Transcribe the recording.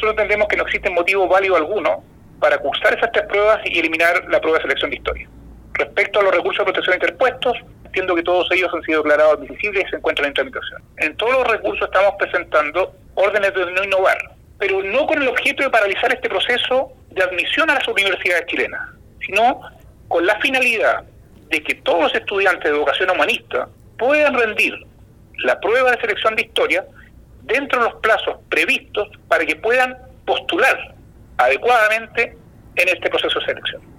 nosotros entendemos que no existe motivo válido alguno para cursar esas 3 pruebas y eliminar la prueba de selección de historia. Respecto a los recursos de protección interpuestos, entiendo que todos ellos han sido declarados admisibles y se encuentran en tramitación. En todos los recursos estamos presentando órdenes de no innovar, pero no con el objeto de paralizar este proceso de admisión a las universidades chilenas, sino con la finalidad de que todos los estudiantes de educación humanista puedan rendir la prueba de selección de historia dentro de los plazos previstos para que puedan postular adecuadamente en este proceso de selección.